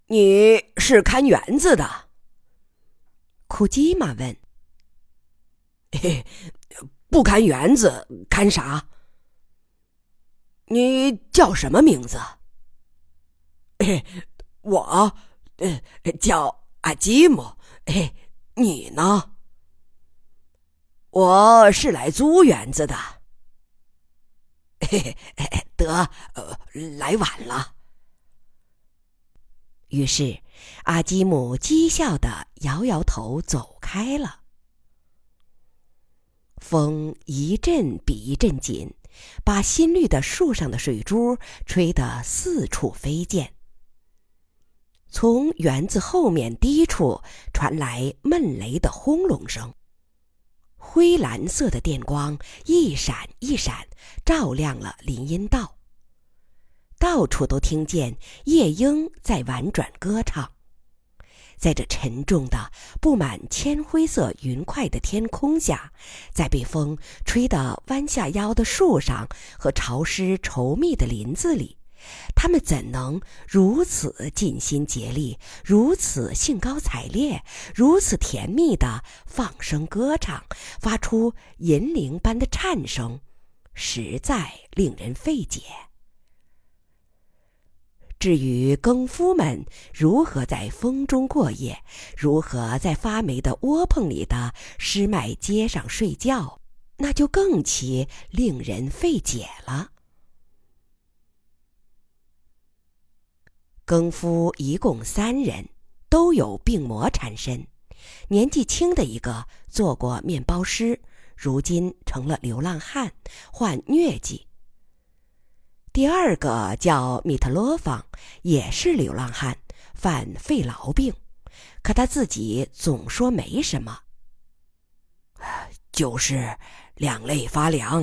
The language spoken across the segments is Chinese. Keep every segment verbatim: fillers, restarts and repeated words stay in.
你是看园子的？库基玛问。嘿，不看园子，看啥？你叫什么名字？嘿，我，呃，叫阿基姆。嘿，你呢？我是来租园子的。嘿嘿，得，呃，来晚了。于是，阿基姆讥笑地摇摇头走开了。风一阵比一阵紧，把新绿的树上的水珠吹得四处飞溅。从园子后面低处传来闷雷的轰隆声，灰蓝色的电光一闪一闪，照亮了林荫道。到处都听见夜莺在婉转歌唱。在这沉重的布满铅灰色云块的天空下，在被风吹得弯下腰的树上和潮湿稠密的林子里，他们怎能如此尽心竭力，如此兴高采烈，如此甜蜜地放声歌唱，发出银铃般的颤声，实在令人费解。至于耕夫们如何在风中过夜，如何在发霉的窝棚里的湿麦秸上睡觉，那就更其令人费解了。耕夫一共三人，都有病魔缠身。年纪轻的一个做过面包师，如今成了流浪汉，患疟疾。第二个叫米特罗方，也是流浪汉，犯肺痨病，可他自己总说没什么，就是两肋发凉。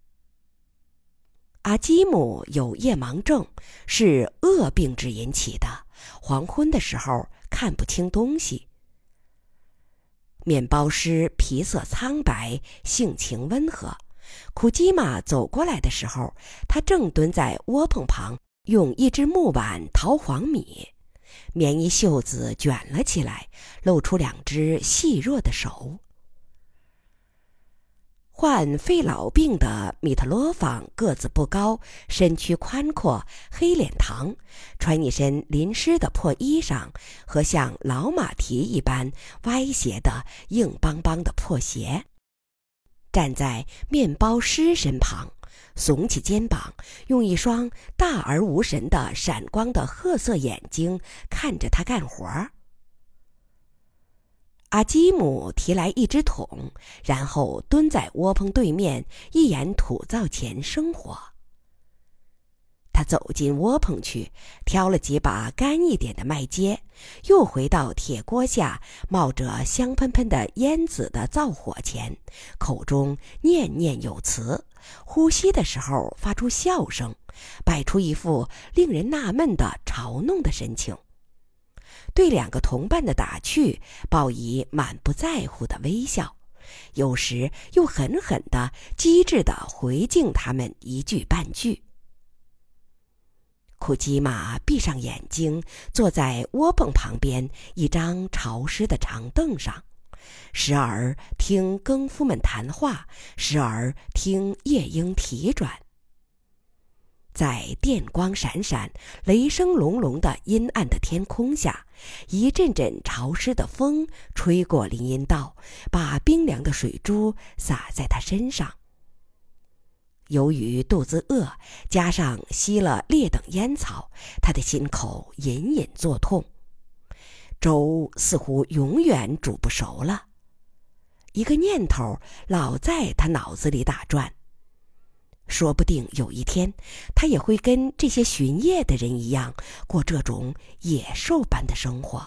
阿基姆有夜盲症，是恶病质引起的，黄昏的时候看不清东西。面包师皮色苍白，性情温和。库基玛走过来的时候，他正蹲在窝棚旁，用一只木碗淘黄米，棉衣袖子卷了起来，露出两只细弱的手。患肺痨病的米特罗方个子不高，身躯宽阔，黑脸膛，穿一身淋湿的破衣裳和像老马蹄一般歪斜的硬邦邦的破鞋。站在面包师身旁，耸起肩膀，用一双大而无神的闪光的褐色眼睛看着他干活。阿基姆提来一只桶，然后蹲在窝棚对面一眼土灶前生火。他走进窝棚去，挑了几把干一点的麦秸，又回到铁锅下冒着香喷喷的烟子的灶火前，口中念念有词，呼吸的时候发出笑声，摆出一副令人纳闷的嘲弄的神情，对两个同伴的打趣报以满不在乎的微笑，有时又狠狠地机智地回敬他们一句半句。库基玛闭上眼睛，坐在窝棚旁边一张潮湿的长凳上，时而听耕夫们谈话，时而听夜莺啼转。在电光闪闪、雷声隆隆的阴暗的天空下，一阵阵潮湿的风吹过林荫道，把冰凉的水珠洒在他身上。由于肚子饿，加上吸了劣等烟草，他的心口隐隐作痛。粥似乎永远煮不熟了。一个念头老在他脑子里打转，说不定有一天，他也会跟这些巡夜的人一样，过这种野兽般的生活。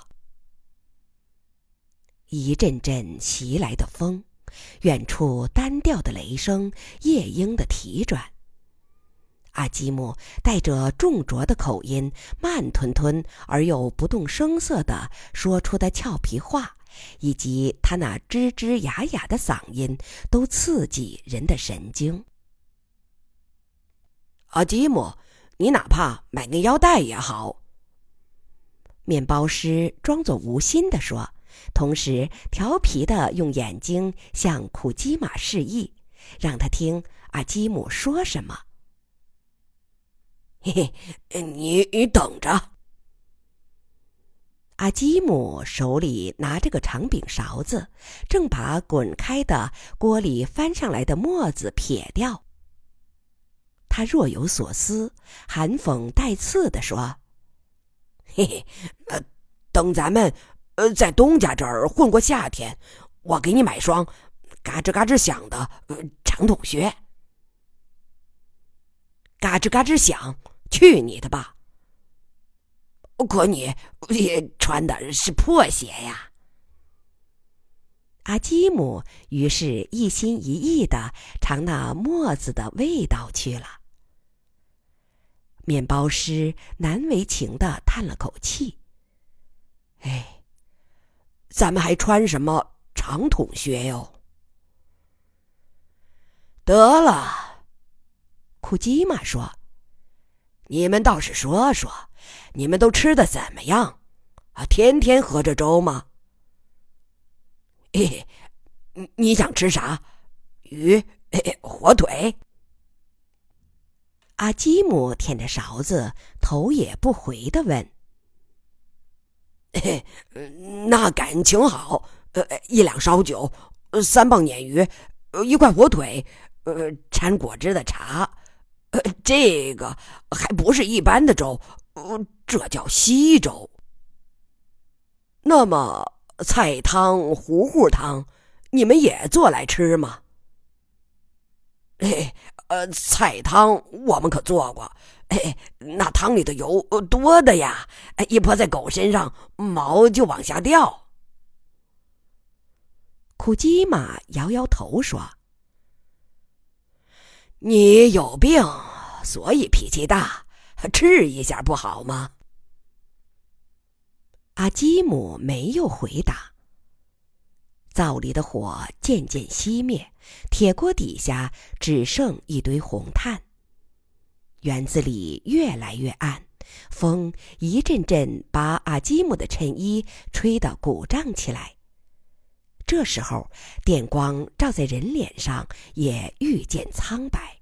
一阵阵袭来的风，远处单调的雷声，夜莺的啼转。阿基姆带着重浊的口音，慢吞吞而又不动声色地说出的俏皮话，以及他那吱吱哑哑的嗓音，都刺激人的神经。阿基姆，你哪怕买根腰带也好。 面包师装作无心地说，同时调皮地用眼睛向库基玛示意，让他听阿基姆说什么。 嘿嘿，你你等着。 阿基姆手里拿着个长柄勺子，正把滚开的锅里翻上来的沫子撇掉。他若有所思，含讽带刺地说：“ 嘿嘿，呃，等咱们呃在东家这儿混过夏天，我给你买双嘎吱嘎吱响的、呃、长筒靴。” 嘎吱嘎吱响，去你的吧！ 可你也穿的是破鞋呀。 阿基姆于是一心一意地尝那沫子的味道去了。面包师难为情地叹了口气：“ 哎，咱们还穿什么长筒靴哟？” 得了，库基玛说：“ 你们倒是说说，你们都吃得怎么样？啊，天天喝着粥吗？嘿嘿，你想吃啥？鱼、嘿嘿火腿？” 阿基姆舔着勺子，头也不回地问：“ 嘿，那感情好，呃，一两烧酒，三磅鲶鱼，一块火腿，呃，掺果汁的茶，呃，这个还不是一般的粥，呃，这叫稀粥。那么菜汤、糊糊汤，你们也做来吃吗？”“嘿。”呃，菜汤我们可做过，哎，那汤里的油多的呀，一泼在狗身上，毛就往下掉。 库基玛摇摇头说：“ 你有病，所以脾气大，治一下不好吗？” 阿基姆没有回答。灶里的火渐渐熄灭，铁锅底下只剩一堆红炭。园子里越来越暗，风一阵阵把阿基姆的衬衣吹得鼓胀起来。这时候，电光照在人脸上，也愈见苍白。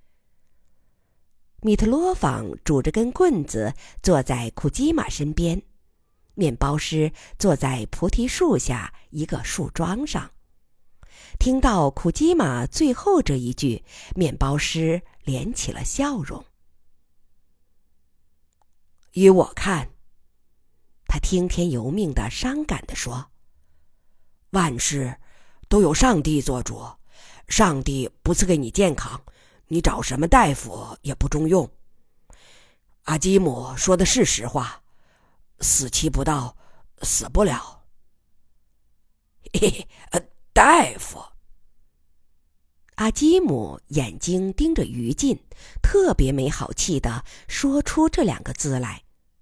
米特罗坊拄着根棍子坐在库基玛身边，面包师坐在菩提树下一个树桩上。听到库基玛最后这一句，面包师敛起了笑容。 依我看， 他听天由命地伤感地说， 万事都有上帝做主，上帝不赐给你健康，你找什么大夫也不中用。阿基姆说的是实话，死期不到，死不了。嘿嘿，呃，大夫。 阿基姆眼睛盯着于禁，特别没好气地说出这两个字来。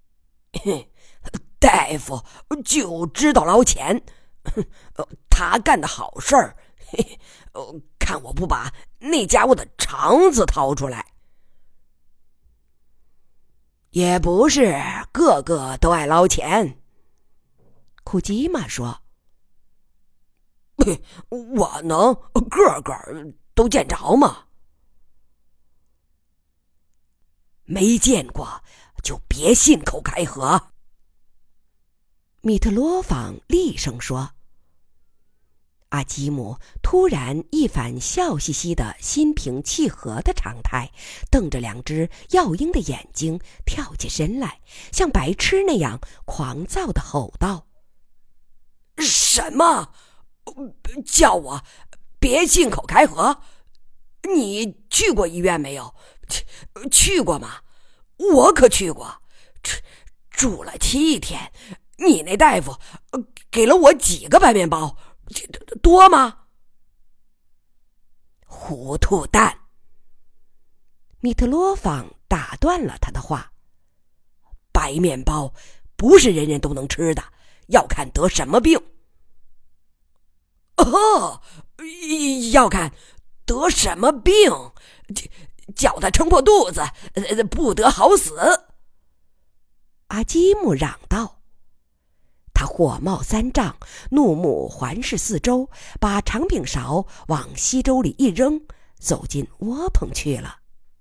大夫就知道捞钱，他干的好事儿，看我不把那家伙的肠子掏出来。也不是个个都爱捞钱， 库基玛说。 我能个个都见着吗？没见过就别信口开河。 米特罗坊厉声说。阿基姆突然一反笑嘻嘻的心平气和的常态，瞪着两只耀鹰的眼睛，跳起身来，像白痴那样狂躁地吼道： 什么？叫我别信口开河？你去过医院没有？去过吗？我可去过，住了七天。你那大夫给了我几个白面包，多吗？糊涂蛋！ 米特罗坊打断了他的话。 白面包不是人人都能吃的，要看得什么病。哦，要看得什么病，叫他撑破肚子，不得好死。 阿基姆嚷道。 他火冒三丈，怒目环视四周，把长柄勺往稀粥里一扔，走进窝棚去了。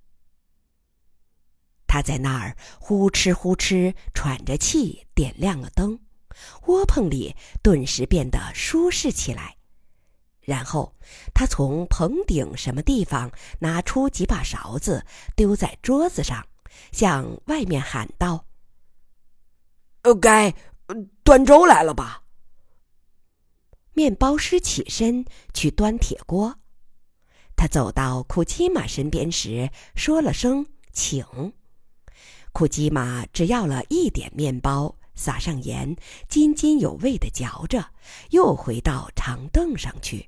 他在那儿呼哧呼哧喘着气，点亮了灯，窝棚里顿时变得舒适起来。然后他从棚顶什么地方拿出几把勺子，丢在桌子上，向外面喊道： 呃，该端粥来了吧？ 面包师起身去端铁锅。他走到库基玛身边时，说了声请。库基玛只要了一点面包，撒上盐，津津有味地嚼着，又回到长凳上去。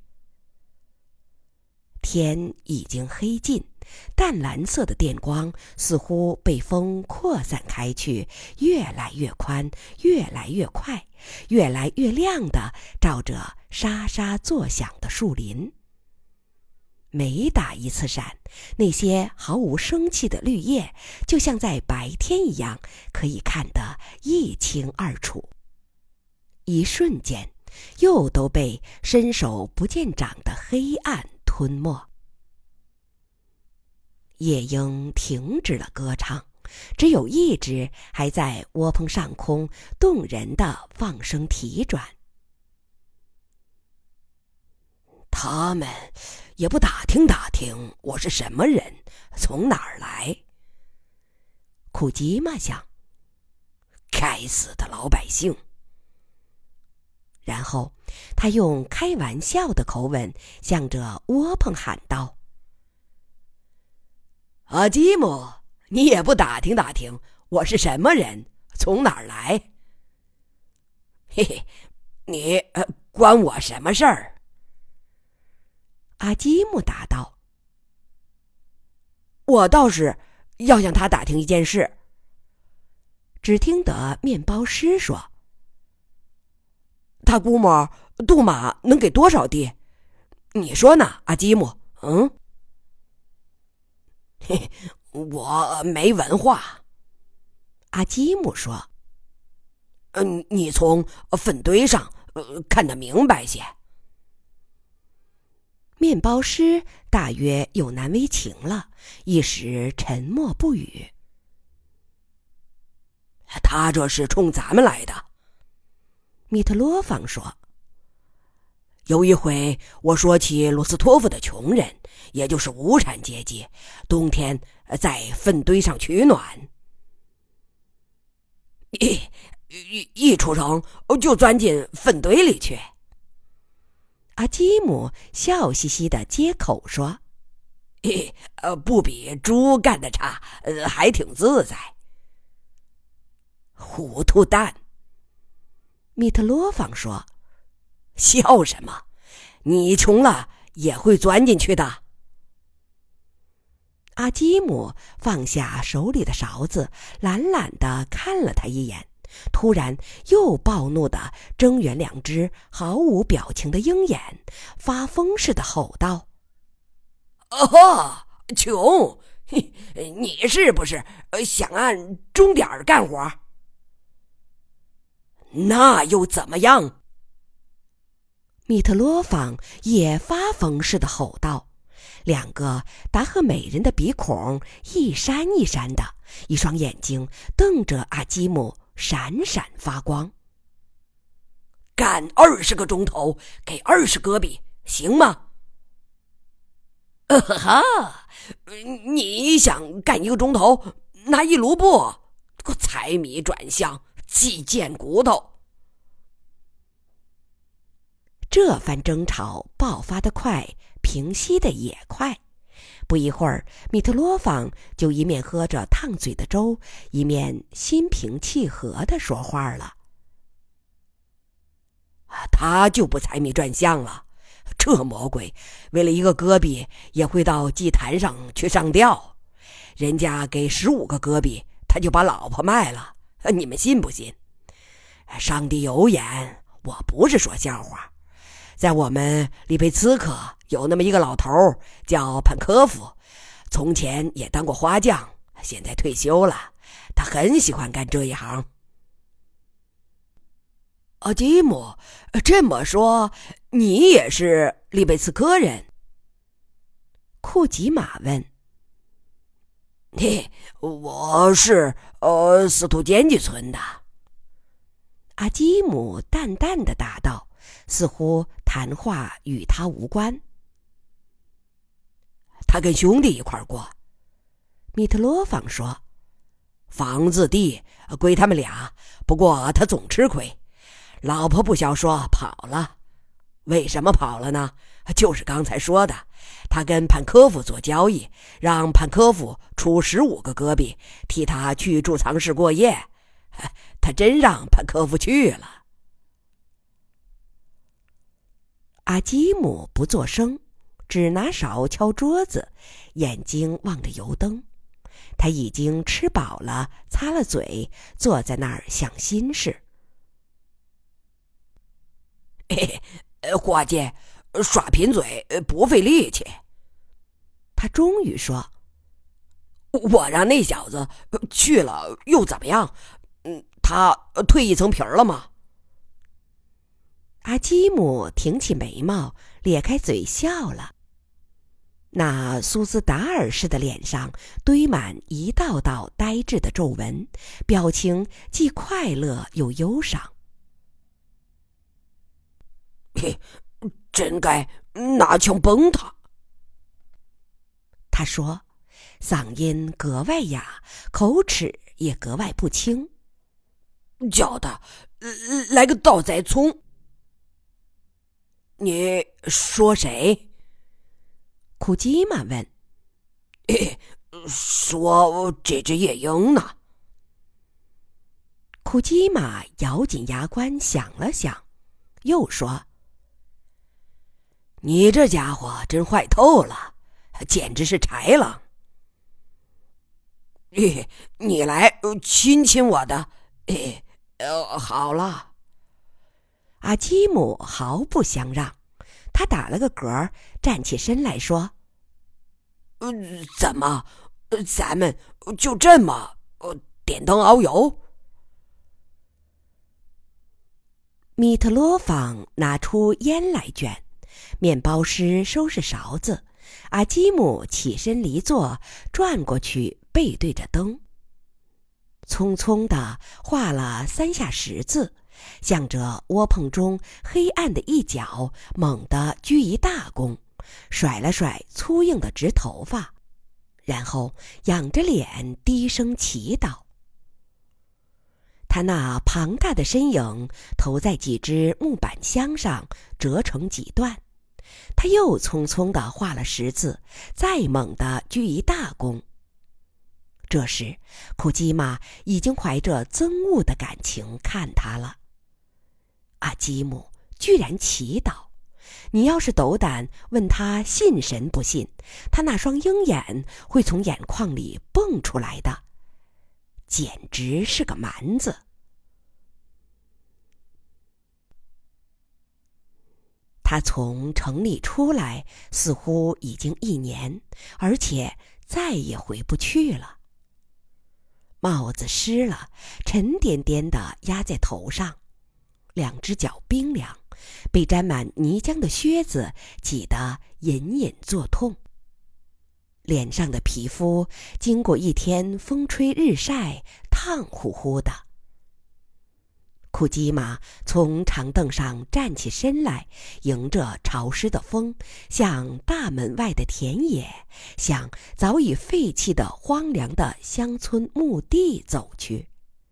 天已经黑尽，淡蓝色的电光似乎被风扩散开去，越来越宽，越来越快，越来越亮地照着沙沙作响的树林。每打一次闪，那些毫无生气的绿叶就像在白天一样，可以看得一清二楚。一瞬间，又都被伸手不见掌的黑暗吞没。夜莺停止了歌唱，只有一只还在窝棚上空动人的放声啼转。 他们也不打听打听我是什么人，从哪儿来。 库吉玛想， 该死的老百姓。 然后他用开玩笑的口吻向着窝棚喊道： 阿基姆，你也不打听打听我是什么人，从哪儿来。嘿嘿，你、呃、关我什么事儿？ 阿基姆答道： 我倒是要向他打听一件事。 只听得面包师说： 他估摸杜马能给多少地？你说呢，阿基姆？嗯？嘿，我没文化。 阿基姆说： 嗯、呃，你从粪堆上、呃、看得明白些。 面包师大约有难为情了，一时沉默不语。 他这是冲咱们来的。 米特罗芳说： 有一回我说起罗斯托夫的穷人，也就是无产阶级，冬天在粪堆上取暖，一一一出城就钻进粪堆里去。 阿基姆笑嘻嘻地接口说： 呃，不比猪干得差，呃，还挺自在。糊涂蛋。 米特罗芳说： 笑什么？你穷了也会钻进去的。 阿基姆放下手里的勺子，懒懒地看了他一眼，突然又暴怒地睁圆两只毫无表情的鹰眼，发疯似的吼道： 哦，穷，你是不是想按钟点干活？那又怎么样？ 米特罗芳也发疯似的吼道，两个达赫美人的鼻孔一闪一闪的，一双眼睛瞪着阿基姆，闪闪发光。 干二十个钟头，给二十戈比，行吗？呃哈，你想干一个钟头，拿一卢布，财米转向，鸡见骨头。 这番争吵爆发得快，平息得也快。不一会儿，米特罗芳就一面喝着烫嘴的粥，一面心平气和地说话了。 他就不财迷转向了，这魔鬼为了一个戈比也会到祭坛上去上吊，人家给十五个戈比，他就把老婆卖了，你们信不信？上帝有眼，我不是说笑话。在我们里贝茨克有那么一个老头叫潘科夫，从前也当过花匠，现在退休了，他很喜欢干这一行。 阿基姆，这么说，你也是利贝茨科人？ 库吉玛问。 嘿，我是呃斯图坚基村的。 阿基姆淡淡的答道，似乎谈话与他无关。 他跟兄弟一块过。 米特罗坊说， 房子地归他们俩，不过他总吃亏。老婆不消说跑了。为什么跑了呢？就是刚才说的，他跟潘科夫做交易，让潘科夫出十五个戈壁替他去贮藏室过夜，他真让潘科夫去了。 阿基姆不作声，只拿勺敲桌子，眼睛望着油灯。他已经吃饱了，擦了嘴，坐在那儿想心事。 嘿嘿，伙计，耍贫嘴不费力气。 他终于说：“ 我让那小子去了又怎么样？嗯，他蜕一层皮了吗？” 阿基姆挺起眉毛，咧开嘴笑了。那苏斯达尔式的脸上堆满一道道呆滞的皱纹，表情既快乐又忧伤。 嘿，真该拿枪崩他。 他说，嗓音格外哑，口齿也格外不清。 叫他来个倒栽葱。你说谁？ 库基玛问。 说这只夜莺呢？ 库基玛咬紧牙关想了想，又说：“ 你这家伙真坏透了，简直是豺狼。哎，你来亲亲我的。哎，呃，好了。” 阿基姆毫不相让，他打了个嗝，站起身来说：“ 呃，怎么，咱们就这么呃点灯熬油？” 米特罗坊拿出烟来卷，面包师收拾勺子，阿基姆起身离座，转过去背对着灯，匆匆地画了三下十字，向着窝棚中黑暗的一角猛地鞠一大躬，甩了甩粗硬的直头发，然后仰着脸低声祈祷。他那庞大的身影投在几只木板箱上，折成几段。他又匆匆地画了十字，再猛地鞠一大躬。这时，库基玛已经怀着憎恶的感情看他了。阿基姆居然祈祷！你要是斗胆问他信神不信，他那双鹰眼会从眼眶里蹦出来的，简直是个蛮子。他从城里出来似乎已经一年，而且再也回不去了。帽子湿了，沉甸甸地压在头上，两只脚冰凉，被沾满泥浆的靴子挤得隐隐作痛。脸上的皮肤经过一天风吹日晒，烫乎乎的。库基玛从长凳上站起身来，迎着潮湿的风，向大门外的田野，向早已废弃的荒凉的乡村墓地走去。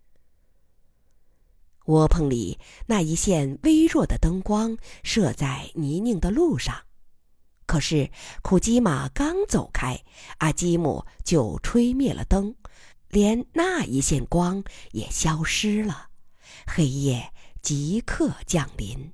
窝棚里那一线微弱的灯光射在泥泞的路上，可是库基玛刚走开，阿基姆就吹灭了灯，连那一线光也消失了。黑夜即刻降临，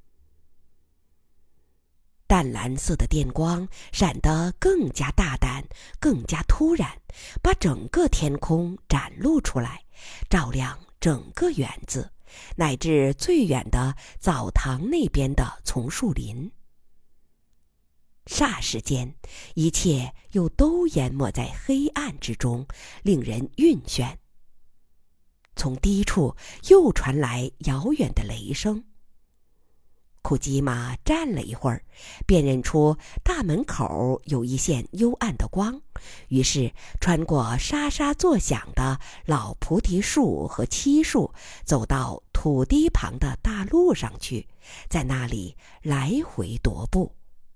淡蓝色的电光闪得更加大胆，更加突然，把整个天空展露出来，照亮整个园子，乃至最远的澡堂那边的丛树林。霎时间，一切又都淹没在黑暗之中，令人晕眩。 从低处又传来遥远的雷声。库基玛站了一会儿，辨认出大门口有一线幽暗的光，于是穿过沙沙作响的老菩提树和漆树，走到土堤旁的大路上去，在那里来回踱步。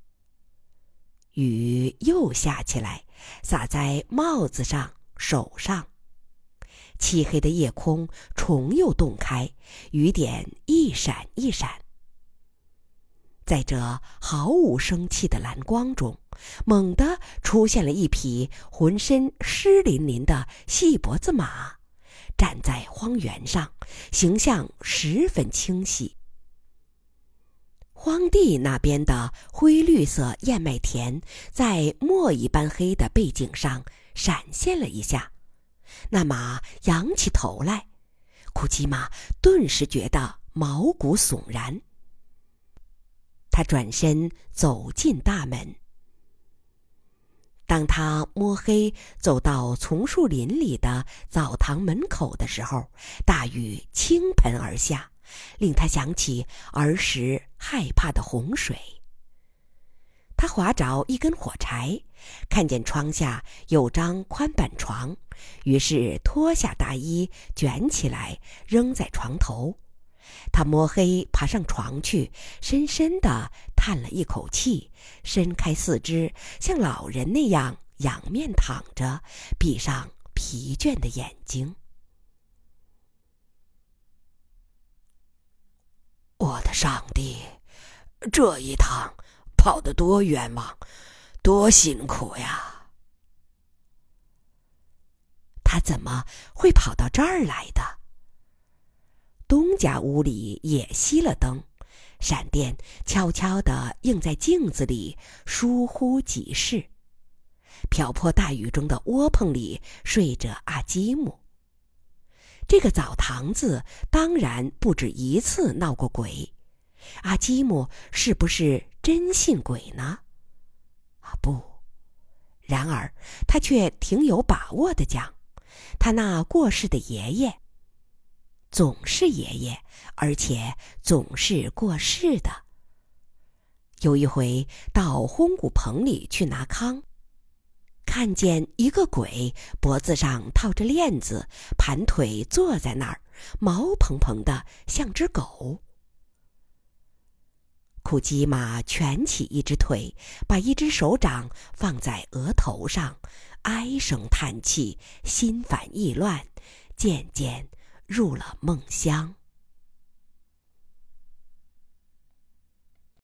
雨又下起来，洒在帽子上、手上。漆黑的夜空重又洞开，雨点一闪一闪。在这毫无生气的蓝光中，猛地出现了一匹浑身湿淋淋的细脖子马，站在荒原上，形象十分清晰。荒地那边的灰绿色燕麦田在墨一般黑的背景上闪现了一下，那马仰起头来，库基玛顿时觉得毛骨悚然。他转身走进大门。当他摸黑走到丛树林里的澡堂门口的时候，大雨倾盆而下，令他想起儿时害怕的洪水。他划着一根火柴，看见窗下有张宽板床，于是脱下大衣卷起来扔在床头。他摸黑爬上床去，深深地叹了一口气，伸开四肢，像老人那样仰面躺着，闭上疲倦的眼睛。 我的上帝，这一趟跑得多冤枉，多辛苦呀！ 他怎么会跑到这儿来的？东家屋里也熄了灯，闪电悄悄地映在镜子里，疏忽即逝。瓢泼大雨中的窝棚里睡着阿基姆。这个澡堂子当然不止一次闹过鬼，阿基姆是不是真信鬼呢？啊，不。然而他却挺有把握地讲，他那过世的爷爷总是爷爷，而且总是过世的。有一回到烘骨棚里去拿糠，看见一个鬼脖子上套着链子，盘腿坐在那儿，毛蓬蓬的像只狗。库基玛蜷起一只腿，把一只手掌放在额头上，唉声叹气，心烦意乱，渐渐入了梦乡。